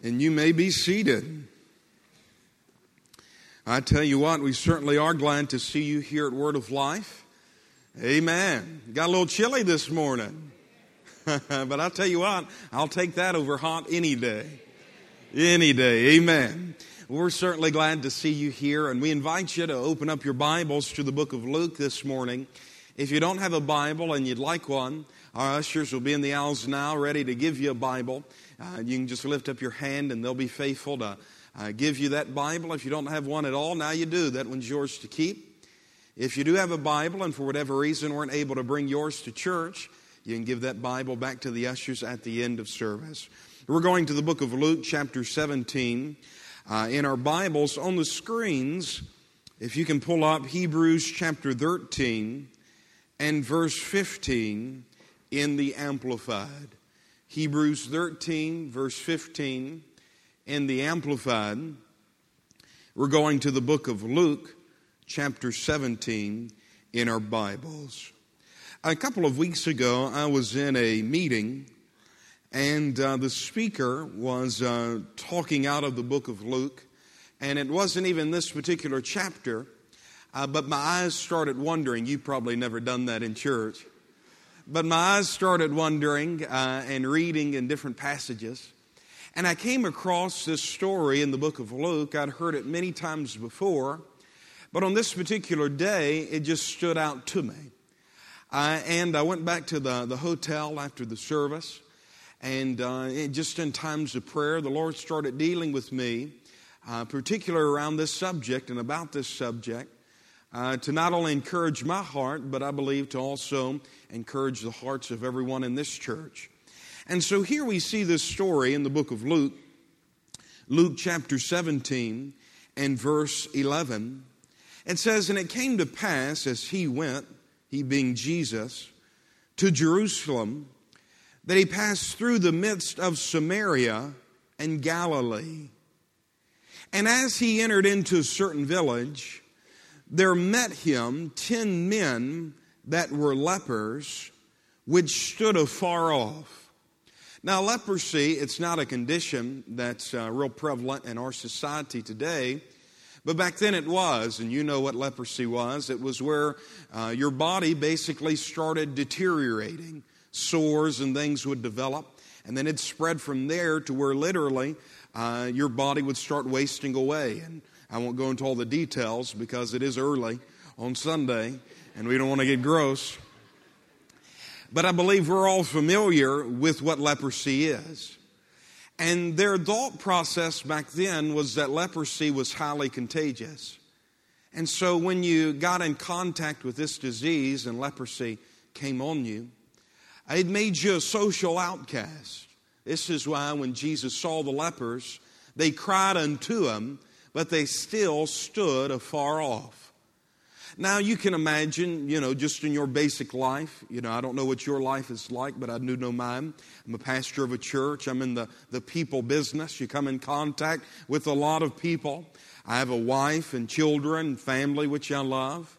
And you may be seated. I tell you what, we certainly are glad to see you here at Word of Life. Amen. Got a little chilly this morning. But I'll tell you what, I'll take that over hot any day. Any day. Amen. We're certainly glad to see you here, and we invite you to open up your Bibles to the book of Luke this morning. If you don't have a Bible and you'd like one, our ushers will be in the aisles now ready to give you a Bible. You can just lift up your hand and they'll be faithful to give you that Bible. If you don't have one at all, now you do. That one's yours to keep. If you do have a Bible and for whatever reason weren't able to bring yours to church, you can give that Bible back to the ushers at the end of service. We're going to the book of Luke, chapter 17. In our Bibles on the screens, if you can pull up Hebrews chapter 13 and verse 15 in the Amplified. Hebrews 13, verse 15 in the Amplified. We're going to the book of Luke, chapter 17 in our Bibles. A couple of weeks ago, I was in a meeting, and the speaker was talking out of the book of Luke, and it wasn't even this particular chapter, but my eyes started wandering. You've probably never done that in church. But my eyes started wandering and reading in different passages. And I came across this story in the book of Luke. I'd heard it many times before. But on this particular day, it just stood out to me. And I went back to the hotel after the service. And just in times of prayer, the Lord started dealing with me, particularly around this subject and about this subject. To not only encourage my heart, but I believe to also encourage the hearts of everyone in this church. And so here we see this story in the book of Luke, Luke chapter 17 and verse 11. It says, "And it came to pass as he went, he being Jesus, to Jerusalem, that he passed through the midst of Samaria and Galilee. And as he entered into a certain village, there met him 10 men that were lepers, which stood afar off." Now, leprosy, it's not a condition that's real prevalent in our society today, but back then it was, and you know what leprosy was. It was where your body basically started deteriorating. Sores and things would develop, and then it spread from there to where literally your body would start wasting away. And I won't go into all the details because it is early on Sunday and we don't want to get gross. But I believe we're all familiar with what leprosy is. And their thought process back then was that leprosy was highly contagious. And so when you got in contact with this disease and leprosy came on you, it made you a social outcast. This is why when Jesus saw the lepers, they cried unto him, but they still stood afar off. Now you can imagine, just in your basic life, I don't know what your life is like, but I do know mine. I'm a pastor of a church. I'm in the people business. You come in contact with a lot of people. I have a wife and children and family, which I love.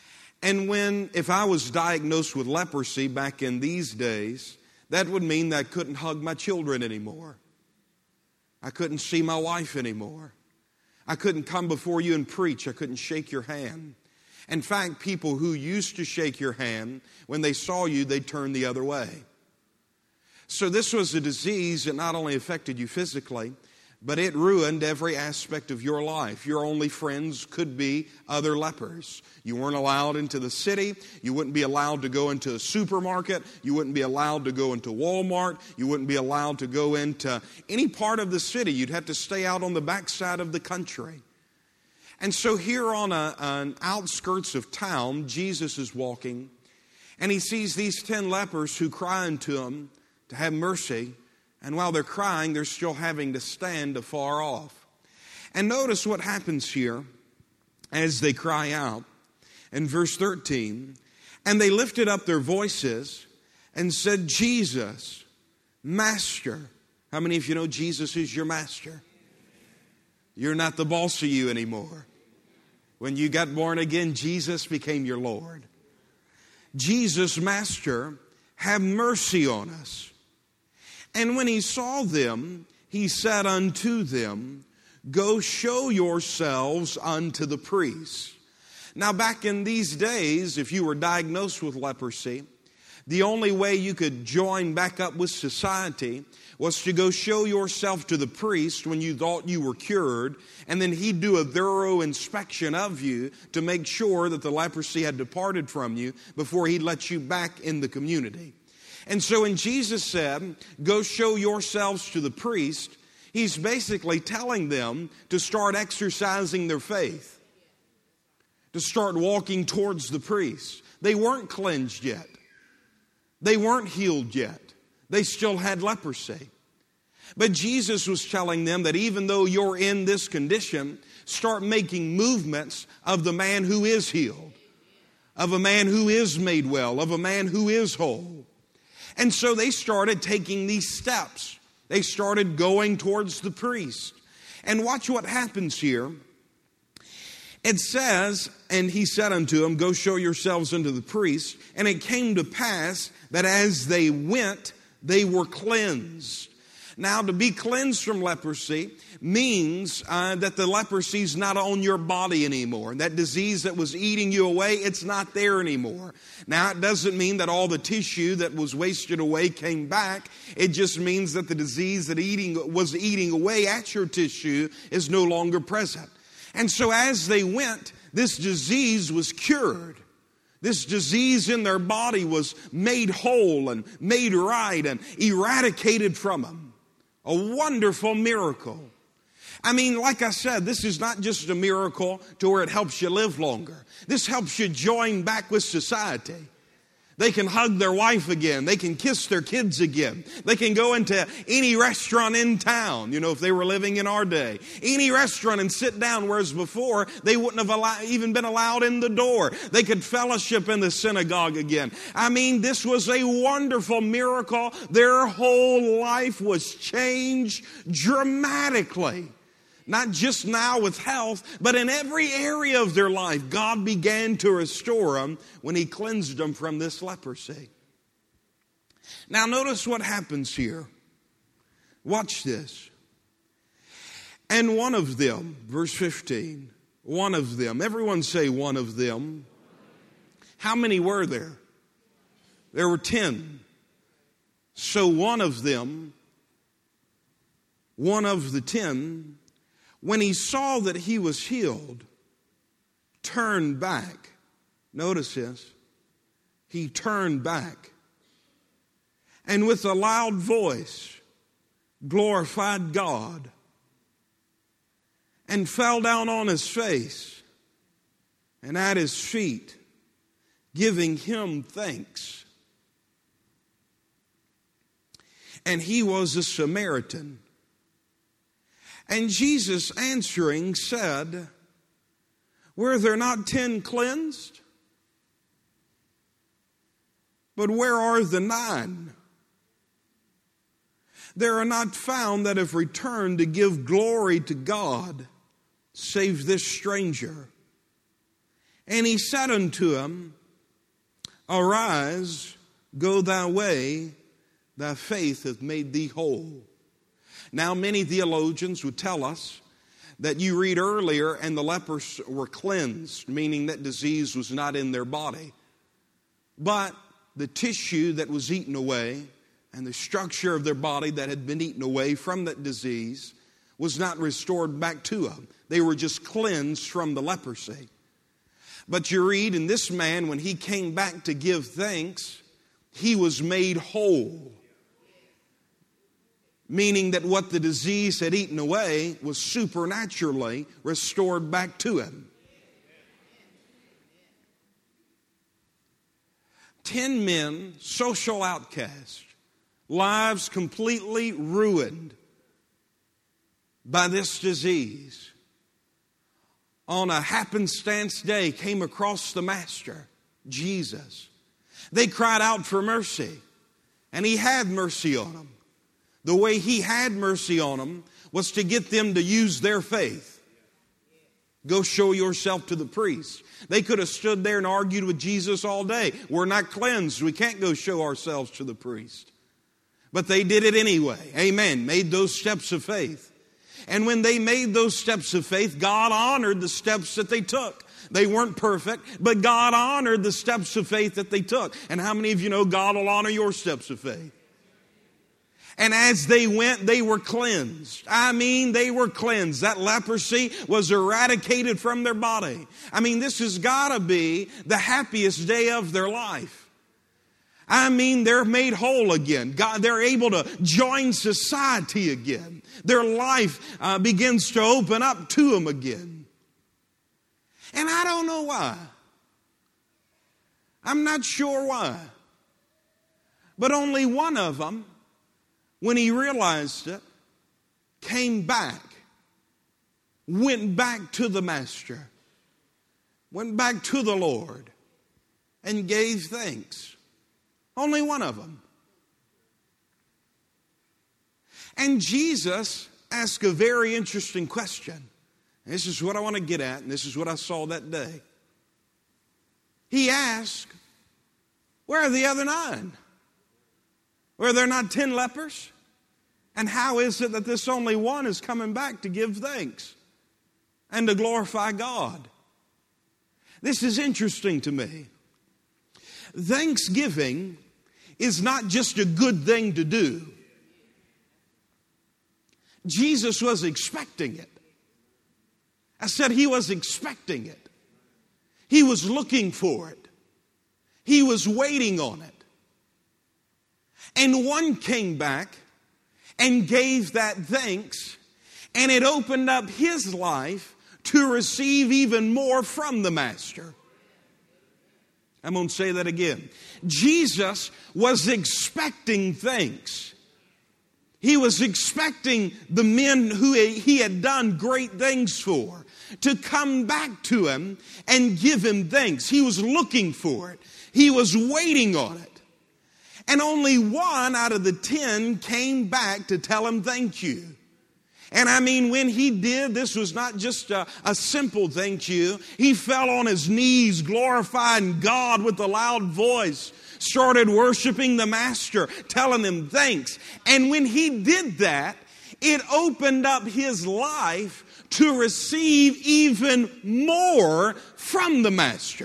And if I was diagnosed with leprosy back in these days, that would mean that I couldn't hug my children anymore. I couldn't see my wife anymore. I couldn't come before you and preach. I couldn't shake your hand. In fact, people who used to shake your hand, when they saw you, they'd turn the other way. So this was a disease that not only affected you physically, but it ruined every aspect of your life. Your only friends could be other lepers. You weren't allowed into the city. You wouldn't be allowed to go into a supermarket. You wouldn't be allowed to go into Walmart. You wouldn't be allowed to go into any part of the city. You'd have to stay out on the backside of the country. And so here on an outskirts of town, Jesus is walking, and he sees these 10 lepers who cry unto him to have mercy. And while they're crying, they're still having to stand afar off. And notice what happens here as they cry out. In verse 13, "And they lifted up their voices and said, Jesus, Master." How many of you know Jesus is your master? You're not the boss of you anymore. When you got born again, Jesus became your Lord. "Jesus, Master, have mercy on us." And when he saw them, he said unto them, Go show yourselves unto the priests. Now back in these days, if you were diagnosed with leprosy, the only way you could join back up with society was to go show yourself to the priest when you thought you were cured, and then he'd do a thorough inspection of you to make sure that the leprosy had departed from you before he'd let you back in the community. And so when Jesus said, Go show yourselves to the priest, he's basically telling them to start exercising their faith, to start walking towards the priest. They weren't cleansed yet. They weren't healed yet. They still had leprosy. But Jesus was telling them that even though you're in this condition, start making movements of the man who is healed, of a man who is made well, of a man who is whole. And so they started taking these steps. They started going towards the priest. And watch what happens here. It says, and he said unto them, Go show yourselves unto the priest. And it came to pass that as they went, they were cleansed. Now, to be cleansed from leprosy means that the leprosy is not on your body anymore. That disease that was eating you away, it's not there anymore. Now, it doesn't mean that all the tissue that was wasted away came back. It just means that the disease that was eating away at your tissue is no longer present. And so as they went, this disease was cured. This disease in their body was made whole and made right and eradicated from them. A wonderful miracle. I mean, like I said, this is not just a miracle to where it helps you live longer. This helps you join back with society. They can hug their wife again. They can kiss their kids again. They can go into any restaurant in town, if they were living in our day. Any restaurant and sit down, whereas before they wouldn't have even been allowed in the door. They could fellowship in the synagogue again. I mean, this was a wonderful miracle. Their whole life was changed dramatically. Not just now with health, but in every area of their life, God began to restore them when He cleansed them from this leprosy. Now notice what happens here. Watch this. And one of them, verse 15, one of them. Everyone say one of them. How many were there? There were 10. So one of them, one of the 10, when he saw that he was healed, turned back. Notice this. He turned back. And with a loud voice, glorified God. And fell down on his face and at his feet, giving him thanks. And he was a Samaritan. And Jesus answering said, Were there not 10 cleansed? But where are the 9? There are not found that have returned to give glory to God, save this stranger. And he said unto him, Arise, go thy way, thy faith hath made thee whole. Now, many theologians would tell us that you read earlier and the lepers were cleansed, meaning that disease was not in their body. But the tissue that was eaten away and the structure of their body that had been eaten away from that disease was not restored back to them. They were just cleansed from the leprosy. But you read in this man, when he came back to give thanks, he was made whole. Meaning that what the disease had eaten away was supernaturally restored back to him. 10 men, social outcasts, lives completely ruined by this disease, on a happenstance day came across the Master, Jesus. They cried out for mercy, and He had mercy on them. The way He had mercy on them was to get them to use their faith. Go show yourself to the priest. They could have stood there and argued with Jesus all day. We're not cleansed. We can't go show ourselves to the priest. But they did it anyway. Amen. Made those steps of faith. And when they made those steps of faith, God honored the steps that they took. They weren't perfect, but God honored the steps of faith that they took. And how many of you know God will honor your steps of faith? And as they went, they were cleansed. I mean, they were cleansed. That leprosy was eradicated from their body. I mean, this has got to be the happiest day of their life. I mean, they're made whole again. They're able to join society again. Their life begins to open up to them again. And I don't know why. I'm not sure why. But only one of them, when he realized it, came back, went back to the Master, went back to the Lord, and gave thanks. Only one of them. And Jesus asked a very interesting question. This is what I want to get at, and this is what I saw that day. He asked, where are the other 9? Were there not 10 lepers? And how is it that this only one is coming back to give thanks and to glorify God? This is interesting to me. Thanksgiving is not just a good thing to do. Jesus was expecting it. I said he was expecting it. He was looking for it. He was waiting on it. And one came back and gave that thanks, and it opened up his life to receive even more from the Master. I'm going to say that again. Jesus was expecting thanks. He was expecting the men who he had done great things for to come back to him and give him thanks. He was looking for it. He was waiting on it. And only one out of the 10 came back to tell him thank you. And I mean, when he did, this was not just a simple thank you. He fell on his knees, glorifying God with a loud voice, started worshiping the Master, telling him thanks. And when he did that, it opened up his life to receive even more from the Master.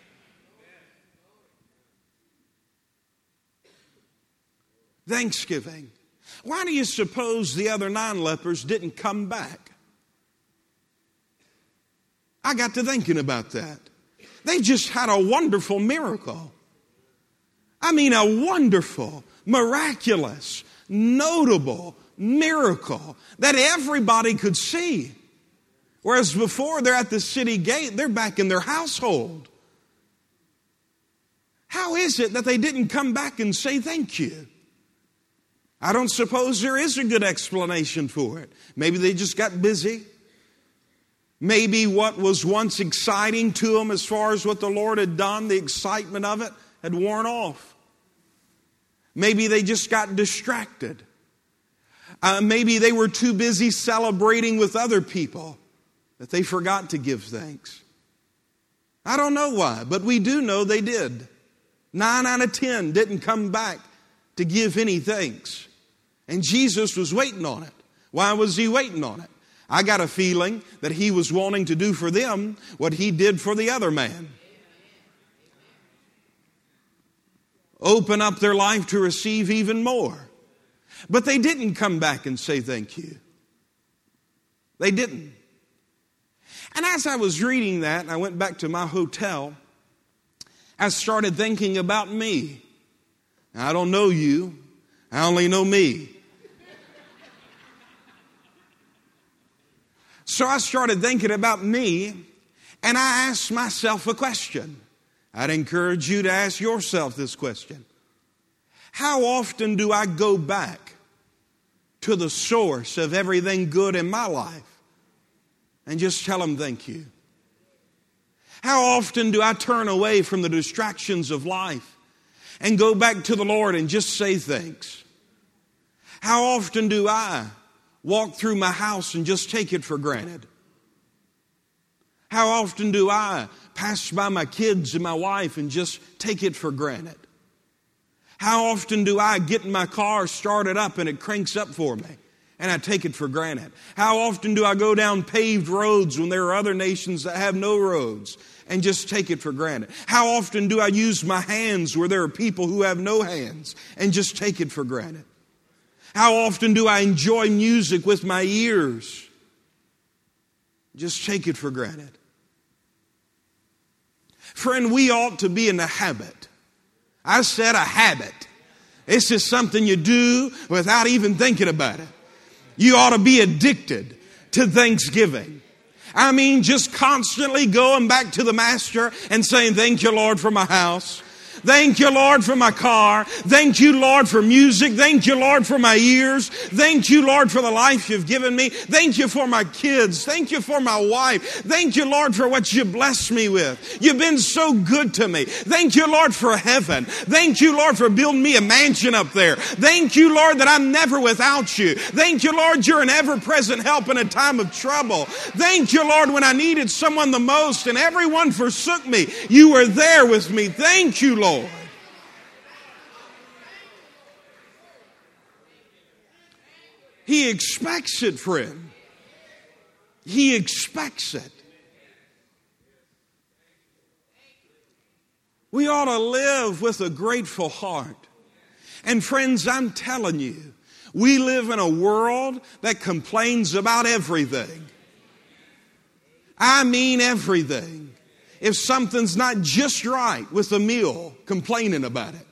Thanksgiving. Why do you suppose the other 9 lepers didn't come back? I got to thinking about that. They just had a wonderful miracle. I mean, a wonderful, miraculous, notable miracle that everybody could see. Whereas before they're at the city gate, they're back in their household. How is it that they didn't come back and say thank you? I don't suppose there is a good explanation for it. Maybe they just got busy. Maybe what was once exciting to them as far as what the Lord had done, the excitement of it had worn off. Maybe they just got distracted. Maybe they were too busy celebrating with other people that they forgot to give thanks. I don't know why, but we do know they did. 9 out of 10 didn't come back to give any thanks. And Jesus was waiting on it. Why was he waiting on it? I got a feeling that he was wanting to do for them what he did for the other man. Open up their life to receive even more. But they didn't come back and say thank you. They didn't. And as I was reading that, and I went back to my hotel, I started thinking about me. Now, I don't know you. I only know me. So I started thinking about me, and I asked myself a question. I'd encourage you to ask yourself this question. How often do I go back to the source of everything good in my life and just tell him thank you? How often do I turn away from the distractions of life and go back to the Lord and just say thanks? How often do I walk through my house and just take it for granted? How often do I pass by my kids and my wife and just take it for granted? How often do I get in my car, start it up, and it cranks up for me? And I take it for granted. How often do I go down paved roads when there are other nations that have no roads and just take it for granted? How often do I use my hands where there are people who have no hands and just take it for granted? How often do I enjoy music with my ears? Just take it for granted. Friend, we ought to be in the habit. I said a habit. It's just something you do without even thinking about it. You ought to be addicted to thanksgiving. I mean, just constantly going back to the Master and saying, thank you, Lord, for my house. Thank you, Lord, for my car. Thank you, Lord, for music. Thank you, Lord, for my ears. Thank you, Lord, for the life you've given me. Thank you for my kids. Thank you for my wife. Thank you, Lord, for what you blessed me with. You've been so good to me. Thank you, Lord, for heaven. Thank you, Lord, for building me a mansion up there. Thank you, Lord, that I'm never without you. Thank you, Lord, you're an ever-present help in a time of trouble. Thank you, Lord, when I needed someone the most and everyone forsook me. You were there with me. Thank you, Lord. He expects it, friend. He expects it. We ought to live with a grateful heart. And friends, I'm telling you, we live in a world that complains about everything. I mean everything. If something's not just right with a meal, complaining about it.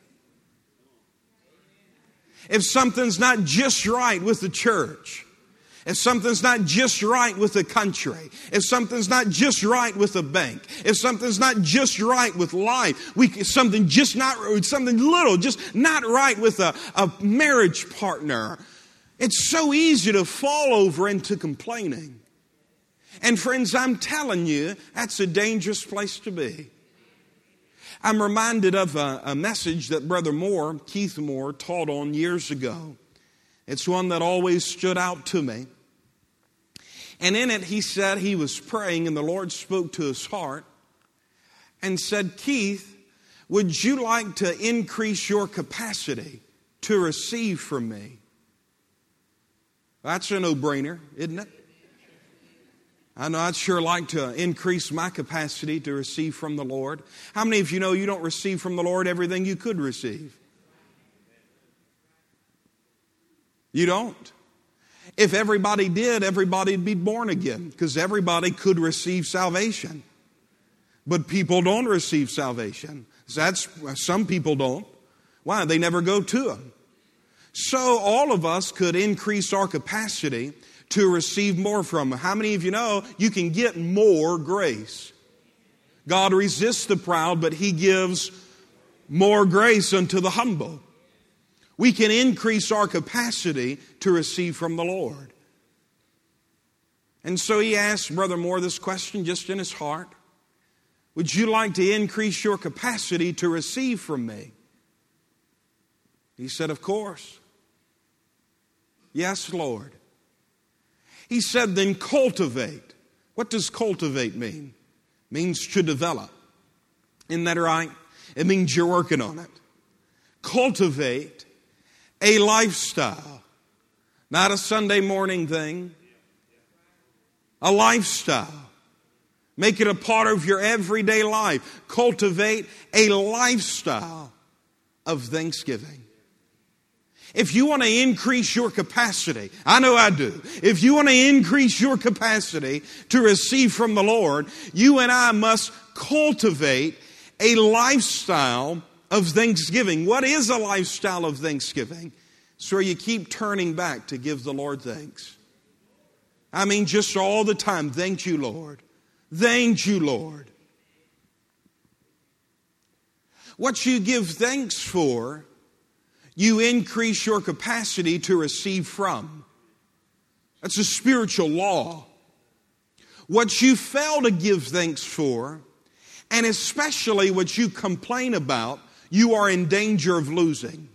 If something's not just right with the church. If something's not just right with the country. If something's not just right with the bank. If something's not just right with life. Something little, just not right with a marriage partner. It's so easy to fall over into complaining. And friends, I'm telling you, that's a dangerous place to be. I'm reminded of a message that Brother Moore, Keith Moore, taught on years ago. It's one that always stood out to me. And in it, he said he was praying and the Lord spoke to his heart and said, Keith, would you like to increase your capacity to receive from me? That's a no-brainer, isn't it? I know I'd sure like to increase my capacity to receive from the Lord. How many of you know you don't receive from the Lord everything you could receive? You don't. If everybody did, everybody'd be born again because everybody could receive salvation. But people don't receive salvation. Some people don't. Why? They never go to Him. So all of us could increase our capacity to receive more from Him. How many of you know you can get more grace? God resists the proud, but He gives more grace unto the humble. We can increase our capacity to receive from the Lord. And so he asked Brother Moore this question just in his heart. Would you like to increase your capacity to receive from me? He said, of course. Yes, Lord. He said, then cultivate. What does cultivate mean? It means to develop. Isn't that right? It means you're working on it. Cultivate a lifestyle. Not a Sunday morning thing. A lifestyle. Make it a part of your everyday life. Cultivate a lifestyle of thanksgiving. If you want to increase your capacity, I know I do. If you want to increase your capacity to receive from the Lord, you and I must cultivate a lifestyle of thanksgiving. What is a lifestyle of thanksgiving? It's where you keep turning back to give the Lord thanks. I mean, just all the time, thank you, Lord. Thank you, Lord. What you give thanks for, you increase your capacity to receive from. That's a spiritual law. What you fail to give thanks for, and especially what you complain about, you are in danger of losing.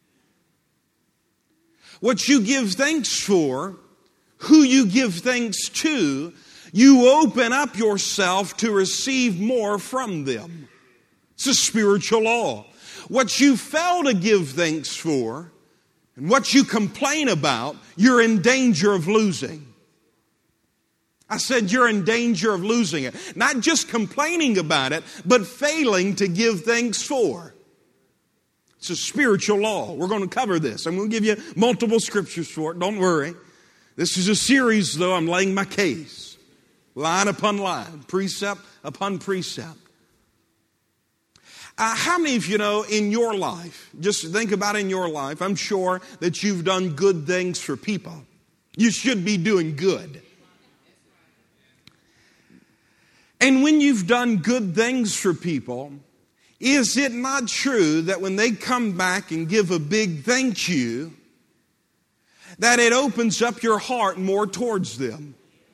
What you give thanks for, who you give thanks to, you open up yourself to receive more from them. It's a spiritual law. what you fail to give thanks for and what you complain about, you're in danger of losing. I said you're in danger of losing it. Not just complaining about it, but failing to give thanks for. It's a spiritual law. We're going to cover this. I'm going to give you multiple scriptures for it. Don't worry. This is a series, though. I'm laying my case. Line upon line. Precept upon precept. How many of you know in your life, just think about in your life, I'm sure that you've done good things for people. You should be doing good. And when you've done good things for people, is it not true that when they come back and give a big thank you, that it opens up your heart more towards them?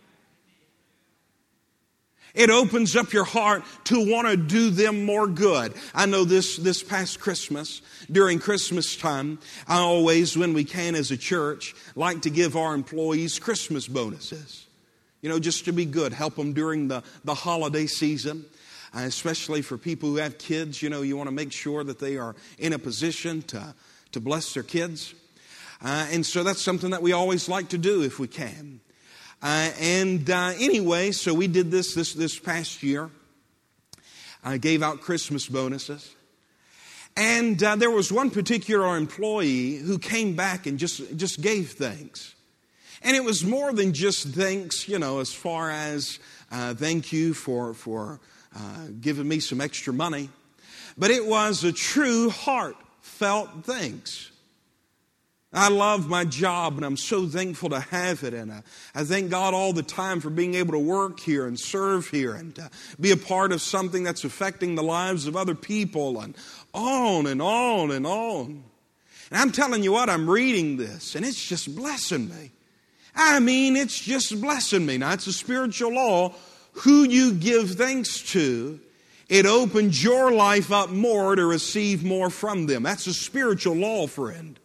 It opens up your heart to want to do them more good. I know this past Christmas, during Christmas time, I always, when we can as a church, like to give our employees Christmas bonuses. You know, just to be good, help them during the holiday season. Especially for people who have kids, you know, you want to make sure that they are in a position to bless their kids. And so that's something that we always like to do if we can. Anyway, so we did this past year. I gave out Christmas bonuses. And there was one particular employee who came back and just gave thanks. And it was more than just thanks, you know, as far as thank you for giving me some extra money. But it was a true heartfelt thanks. I love my job and I'm so thankful to have it. And I thank God all the time for being able to work here and serve here and be a part of something that's affecting the lives of other people and on and on and on. And I'm telling you what, I'm reading this and it's just blessing me. I mean, it's just blessing me. Now, it's a spiritual law. Who you give thanks to, it opens your life up more to receive more from them. That's a spiritual law, friend.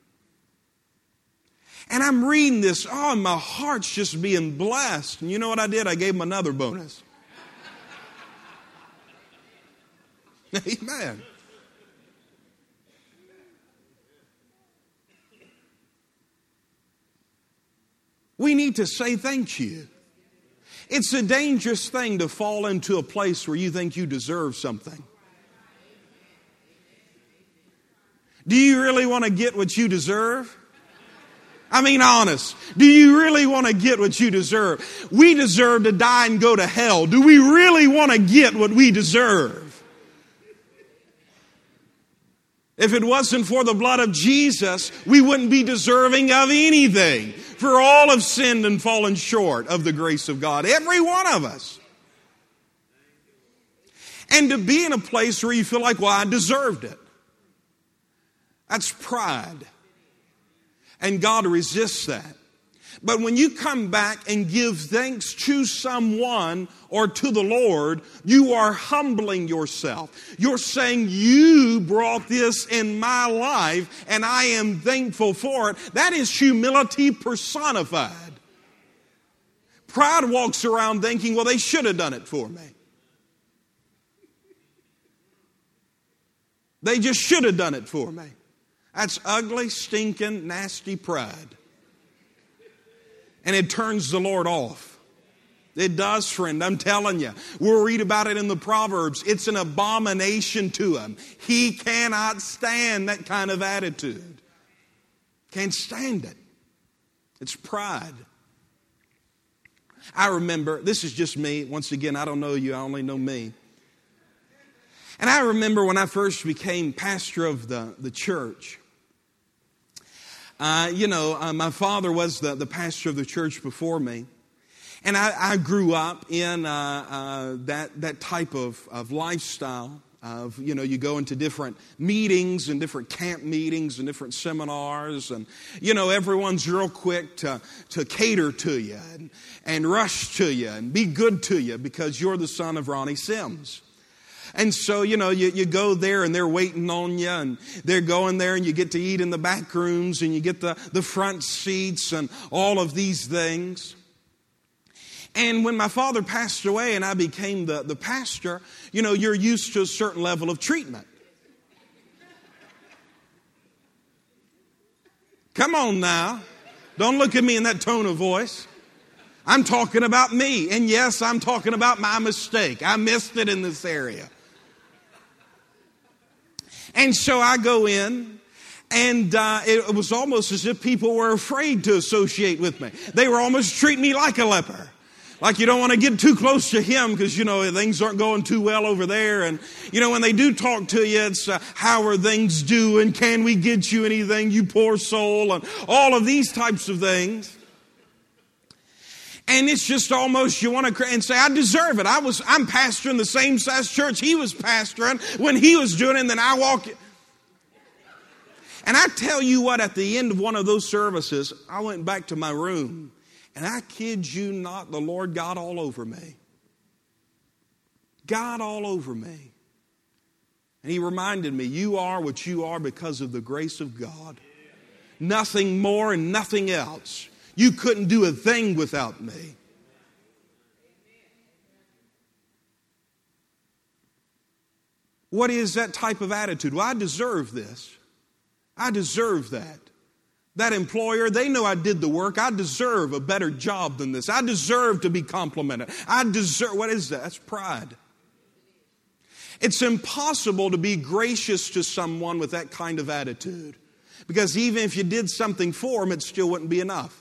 And I'm reading this, and my heart's just being blessed. And you know what I did? I gave them another bonus. Amen. We need to say thank you. It's a dangerous thing to fall into a place where you think you deserve something. Do you really want to get what you deserve? I mean, honest. Do you really want to get what you deserve? We deserve to die and go to hell. Do we really want to get what we deserve? If it wasn't for the blood of Jesus, we wouldn't be deserving of anything. For all have sinned and fallen short of the grace of God. Every one of us. And to be in a place where you feel like, well, I deserved it. That's pride. And God resists that. But when you come back and give thanks to someone or to the Lord, you are humbling yourself. You're saying, you brought this in my life and I am thankful for it. That is humility personified. Pride walks around thinking, well, they should have done it for me. They just should have done it for me. That's ugly, stinking, nasty pride. And it turns the Lord off. It does, friend. I'm telling you. We'll read about it in the Proverbs. It's an abomination to him. He cannot stand that kind of attitude. Can't stand it. It's pride. I remember, this is just me. Once again, I don't know you. I only know me. And I remember when I first became pastor of the church. My father was the pastor of the church before me. And I grew up in that type of lifestyle of, you go into different meetings and different camp meetings and different seminars. And, everyone's real quick to cater to you and rush to you and be good to you because you're the son of Ronnie Sims. And so, you go there and they're waiting on you and they're going there and you get to eat in the back rooms and you get the front seats and all of these things. And when my father passed away and I became the pastor, you're used to a certain level of treatment. Come on now. Don't look at me in that tone of voice. I'm talking about me. And yes, I'm talking about my mistake. I missed it in this area. And so I go in, and it was almost as if people were afraid to associate with me. They were almost treating me like a leper. Like you don't want to get too close to him because, things aren't going too well over there. And, when they do talk to you, it's how are things doing? Can we get you anything, you poor soul? And all of these types of things. And it's just almost you want to cry and say, I deserve it. I'm pastoring the same size church he was pastoring when he was doing it, and then I walk. And I tell you what, at the end of one of those services, I went back to my room. And I kid you not, the Lord got all over me. God all over me. And He reminded me, you are what you are because of the grace of God. Nothing more and nothing else. You couldn't do a thing without me. What is that type of attitude? Well, I deserve this. I deserve that. That employer, they know I did the work. I deserve a better job than this. I deserve to be complimented. What is that? That's pride. It's impossible to be gracious to someone with that kind of attitude. Because even if you did something for them, it still wouldn't be enough.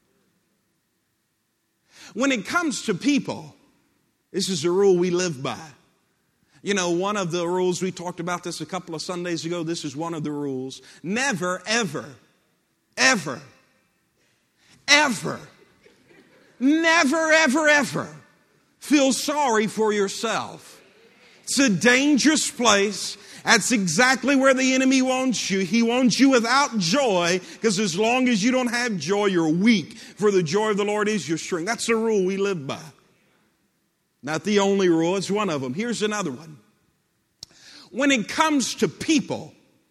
When it comes to people, this is a rule we live by. One of the rules, we talked about this a couple of Sundays ago, this is one of the rules. Never, ever, ever, ever, never, ever, ever feel sorry for yourself. It's a dangerous place. That's exactly where the enemy wants you. He wants you without joy, because as long as you don't have joy, you're weak. For the joy of the Lord is your strength. That's the rule we live by. Not the only rule, it's one of them. Here's another one. When it comes to people,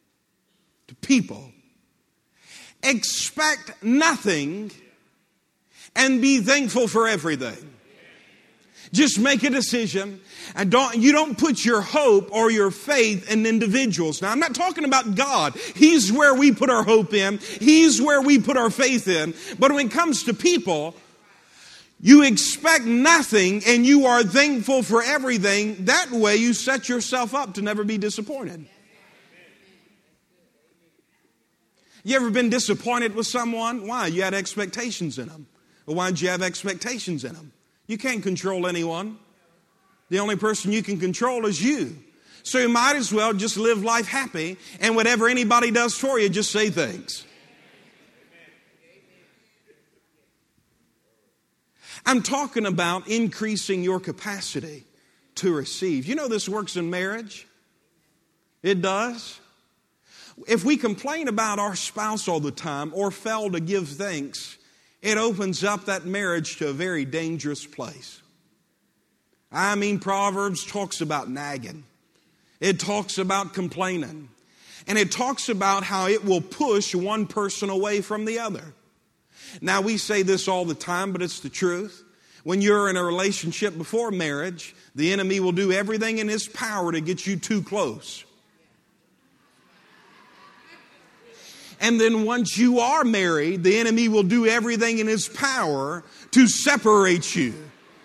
expect nothing and be thankful for everything. Just make a decision, and you don't put your hope or your faith in individuals. Now, I'm not talking about God. He's where we put our hope in. He's where we put our faith in. But when it comes to people, you expect nothing and you are thankful for everything. That way you set yourself up to never be disappointed. You ever been disappointed with someone? Why? You had expectations in them. Well, why did you have expectations in them? You can't control anyone. The only person you can control is you. So you might as well just live life happy, and whatever anybody does for you, just say thanks. I'm talking about increasing your capacity to receive. You know this works in marriage? It does. If we complain about our spouse all the time or fail to give thanks, it opens up that marriage to a very dangerous place. Proverbs talks about nagging. It talks about complaining. And it talks about how it will push one person away from the other. Now, we say this all the time, but it's the truth. When you're in a relationship before marriage, the enemy will do everything in his power to get you too close. And then once you are married, the enemy will do everything in his power to separate you.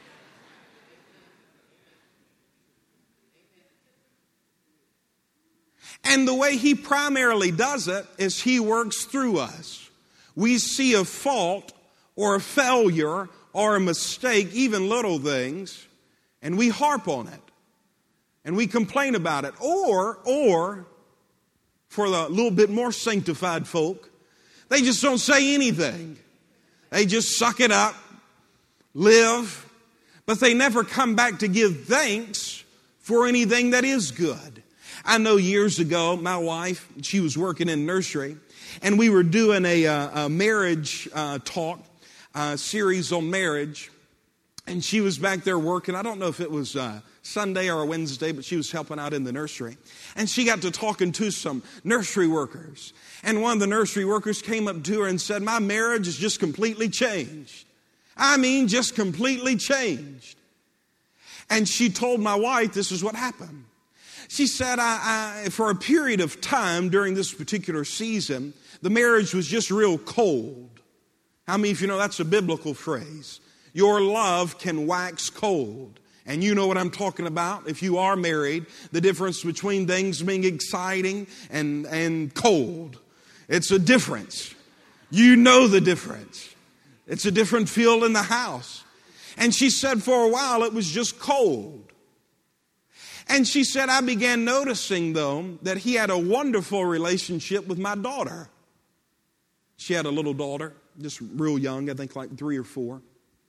And the way he primarily does it is he works through us. We see a fault or a failure or a mistake, even little things, and we harp on it. And we complain about it. Or for the little bit more sanctified folk, they just don't say anything. They just suck it up, live, but they never come back to give thanks for anything that is good. I know years ago, my wife, she was working in nursery, and we were doing a marriage talk, series on marriage, and she was back there working. I don't know if it was Sunday or Wednesday, but she was helping out in the nursery. And she got to talking to some nursery workers. And one of the nursery workers came up to her and said, my marriage is just completely changed. Just completely changed. And she told my wife this is what happened. She said, for a period of time during this particular season, the marriage was just real cold. How many of you know that's a biblical phrase? Your love can wax cold. And you know what I'm talking about. If you are married, the difference between things being exciting and cold. It's a difference. You know the difference. It's a different feel in the house. And she said for a while it was just cold. And she said, I began noticing, though, that he had a wonderful relationship with my daughter. She had a little daughter, just real young, I think like 3 or 4.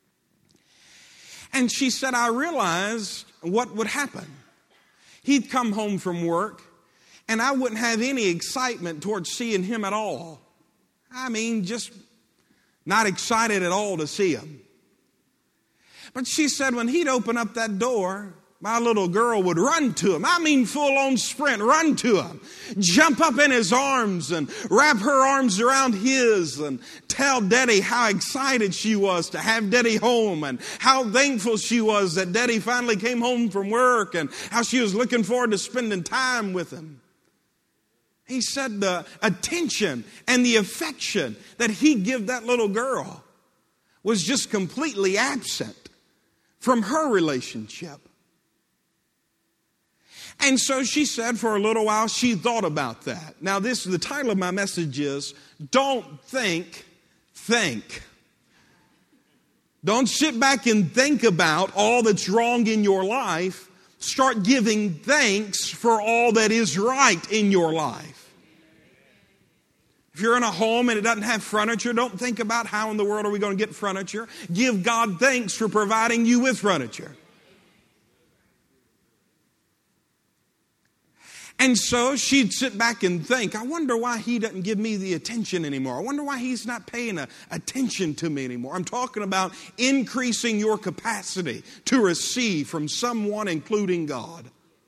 And she said, I realized what would happen. He'd come home from work, and I wouldn't have any excitement towards seeing him at all. I mean, just not excited at all to see him. But she said when he'd open up that door, my little girl would run to him. I mean, full-on sprint, run to him. Jump up in his arms and wrap her arms around his and tell Daddy how excited she was to have Daddy home and how thankful she was that Daddy finally came home from work and how she was looking forward to spending time with him. He said the attention and the affection that he'd give that little girl was just completely absent from her relationship. And so she said for a little while she thought about that. Now the title of my message is, Don't Think, Think. Don't sit back and think about all that's wrong in your life. Start giving thanks for all that is right in your life. If you're in a home and it doesn't have furniture, don't think about how in the world are we going to get furniture. Give God thanks for providing you with furniture. And so she'd sit back and think, I wonder why he doesn't give me the attention anymore. I wonder why he's not paying attention to me anymore. I'm talking about increasing your capacity to receive from someone, including God.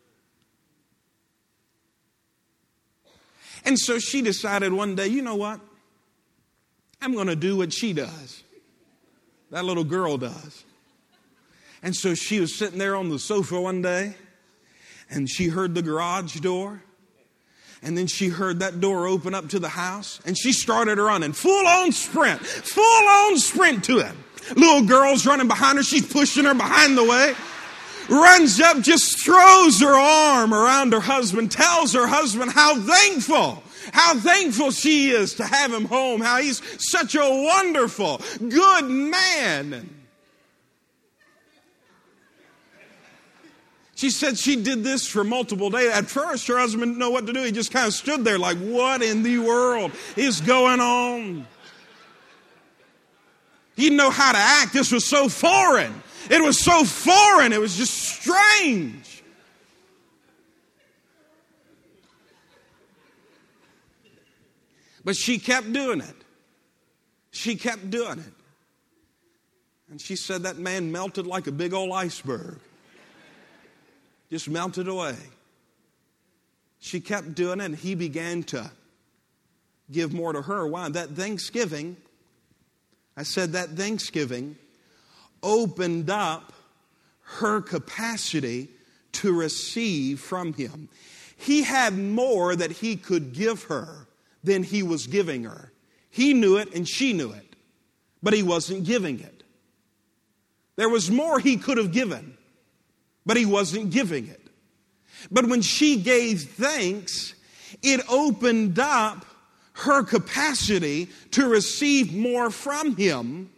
And so she decided one day, you know what? I'm going to do what she does. That little girl does. And so she was sitting there on the sofa one day, and she heard the garage door. And then she heard that door open up to the house. And she started running. Full-on sprint to him. Little girl's running behind her. She's pushing her behind the way. Runs up, just throws her arm around her husband. Tells her husband how thankful she is to have him home. How he's such a wonderful, good man. She said she did this for multiple days. At first, her husband didn't know what to do. He just kind of stood there like, what in the world is going on? He didn't know how to act. This was so foreign. It was so foreign. It was just strange. But she kept doing it. She kept doing it. And she said that man melted like a big old iceberg. Just melted away. She kept doing it, and he began to give more to her. Why? That Thanksgiving opened up her capacity to receive from him. He had more that he could give her than he was giving her. He knew it and she knew it, but he wasn't giving it. There was more he could have given, but he wasn't giving it. But when she gave thanks, it opened up her capacity to receive more from him.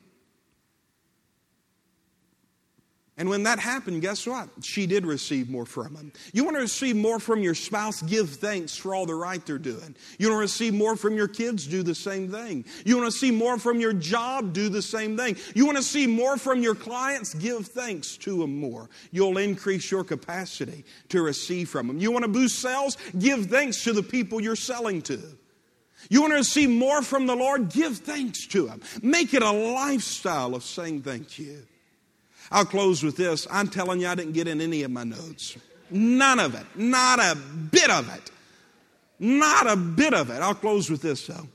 And when that happened, guess what? She did receive more from him. You want to receive more from your spouse? Give thanks for all the right they're doing. You want to receive more from your kids? Do the same thing. You want to see more from your job? Do the same thing. You want to see more from your clients? Give thanks to them more. You'll increase your capacity to receive from them. You want to boost sales? Give thanks to the people you're selling to. You want to receive more from the Lord? Give thanks to him. Make it a lifestyle of saying thank you. I'll close with this. I'm telling you, I didn't get in any of my notes. None of it. Not a bit of it. Not a bit of it. I'll close with this, though.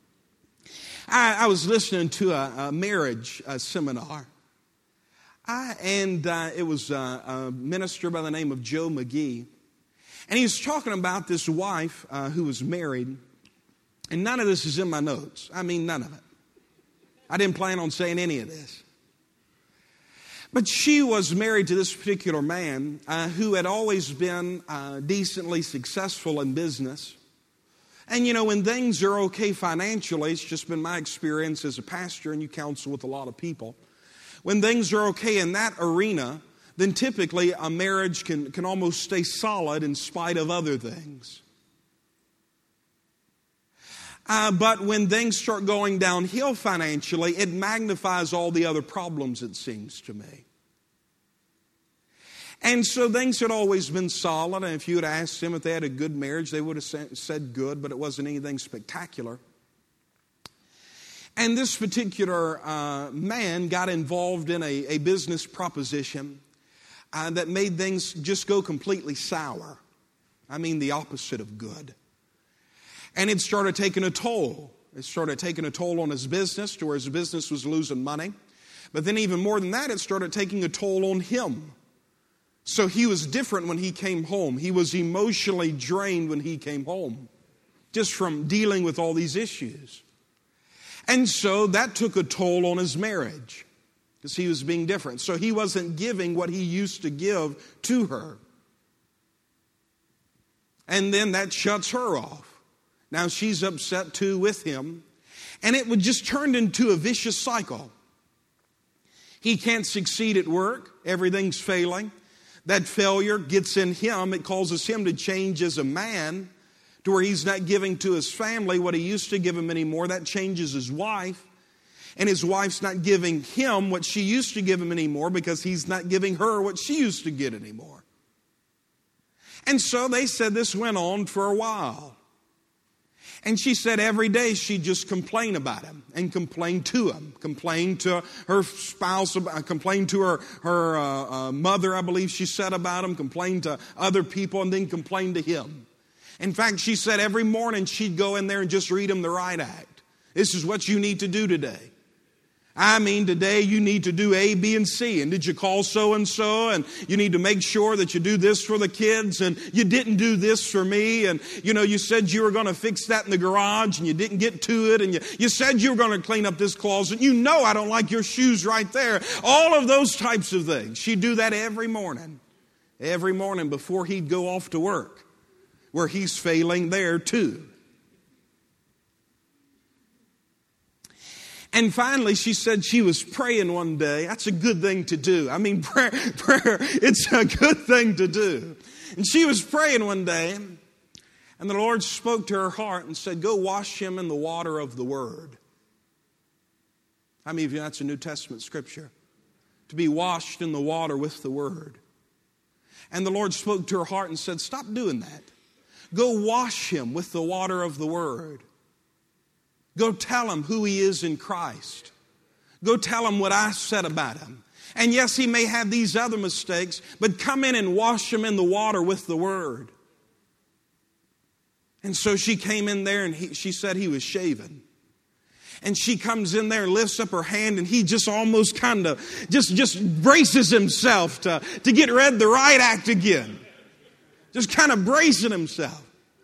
I was listening to a marriage seminar. It was a minister by the name of Joe McGee. And he was talking about this wife who was married. And none of this is in my notes. I mean, none of it. I didn't plan on saying any of this. But she was married to this particular man who had always been decently successful in business. And, you know, when things are okay financially, it's just been my experience as a pastor, and you counsel with a lot of people. When things are okay in that arena, then typically a marriage can almost stay solid in spite of other things. But when things start going downhill financially, it magnifies all the other problems, it seems to me. And so things had always been solid, and if you had asked them if they had a good marriage, they would have said good, but it wasn't anything spectacular. And this particular man got involved in a business proposition that made things just go completely sour. I mean, the opposite of good. And it started taking a toll. It started taking a toll on his business to where his business was losing money. But then even more than that, it started taking a toll on him. So he was different when he came home. He was emotionally drained when he came home, just from dealing with all these issues. And so that took a toll on his marriage because he was being different. So he wasn't giving what he used to give to her. And then that shuts her off. Now she's upset too with him. And it would just turn into a vicious cycle. He can't succeed at work. Everything's failing. That failure gets in him. It causes him to change as a man to where he's not giving to his family what he used to give him anymore. That changes his wife. And his wife's not giving him what she used to give him anymore because he's not giving her what she used to get anymore. And so they said this went on for a while. And she said every day she'd just complain about him and complain to him. Complain to her spouse, complain to her mother, I believe she said about him. Complain to other people and then complain to him. In fact, she said every morning she'd go in there and just read him the right act. This is what you need to do today. I mean, today you need to do A, B, and C. And did you call so-and-so? And you need to make sure that you do this for the kids. And you didn't do this for me. And, you know, you said you were going to fix that in the garage and you didn't get to it. And you said you were going to clean up this closet. You know I don't like your shoes right there. All of those types of things. She'd do that every morning before he'd go off to work, where he's failing there too. And finally, she said she was praying one day. That's a good thing to do. I mean, prayer, it's a good thing to do. And she was praying one day, and the Lord spoke to her heart and said, go wash him in the water of the Word. How many of you, that's a New Testament scripture? To be washed in the water with the Word. And the Lord spoke to her heart and said, stop doing that. Go wash him with the water of the Word. Go tell him who he is in Christ. Go tell him what I said about him. And yes, he may have these other mistakes, but come in and wash him in the water with the Word. And so she came in there and she said he was shaven. And she comes in there and lifts up her hand and he just almost kind of just braces himself to get read the right act again. Just kind of bracing himself.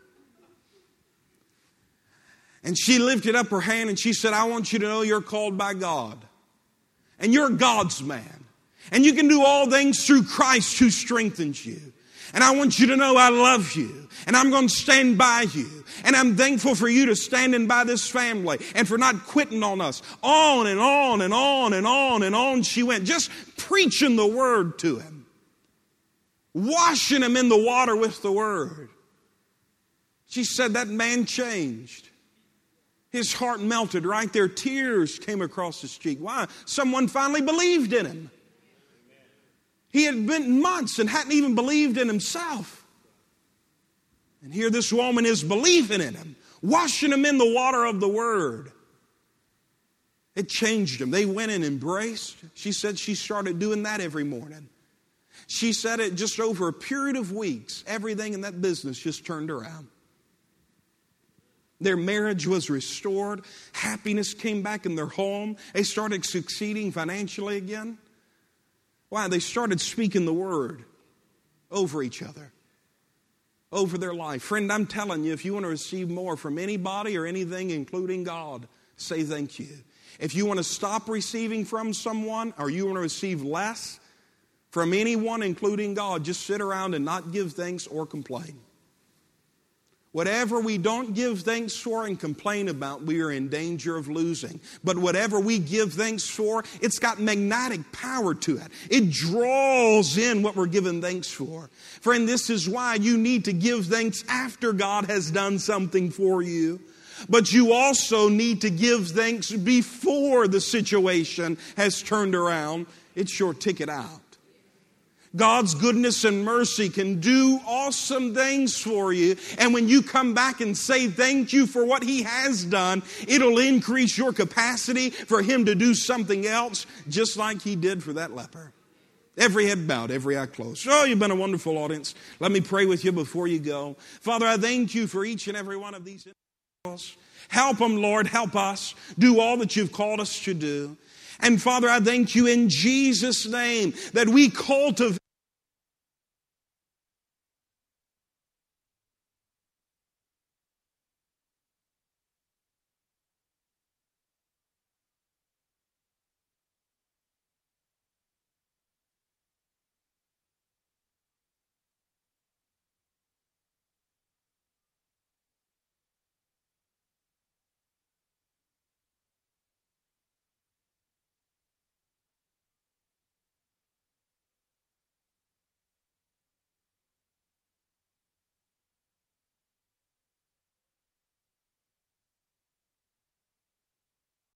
And she lifted up her hand and she said, I want you to know you're called by God. And you're God's man. And you can do all things through Christ who strengthens you. And I want you to know I love you. And I'm going to stand by you. And I'm thankful for you to standing by this family and for not quitting on us. On and on and on and on and on she went. Just preaching the Word to him. Washing him in the water with the Word. She said that man changed. His heart melted right there. Tears came across his cheek. Why? Someone finally believed in him. He had been months and hadn't even believed in himself. And here this woman is believing in him, washing him in the water of the Word. It changed him. They went and embraced. She said she started doing that every morning. She said it just over a period of weeks, everything in that business just turned around. Their marriage was restored. Happiness came back in their home. They started succeeding financially again. Why? They started speaking the Word over each other. over their life. Friend, I'm telling you, if you want to receive more from anybody or anything, including God, say thank you. If you want to stop receiving from someone, or you want to receive less from anyone, including God, just sit around and not give thanks or complain. Whatever we don't give thanks for and complain about, we are in danger of losing. But whatever we give thanks for, it's got magnetic power to it. It draws in what we're giving thanks for. Friend, this is why you need to give thanks after God has done something for you. But you also need to give thanks before the situation has turned around. It's your ticket out. God's goodness and mercy can do awesome things for you. And when you come back and say thank you for what He has done, it'll increase your capacity for Him to do something else, just like He did for that leper. Every head bowed, every eye closed. Oh, you've been a wonderful audience. Let me pray with you before you go. Father, I thank you for each and every one of these individuals. Help them, Lord. Help us do all that you've called us to do. And Father, I thank you in Jesus' name that we cultivate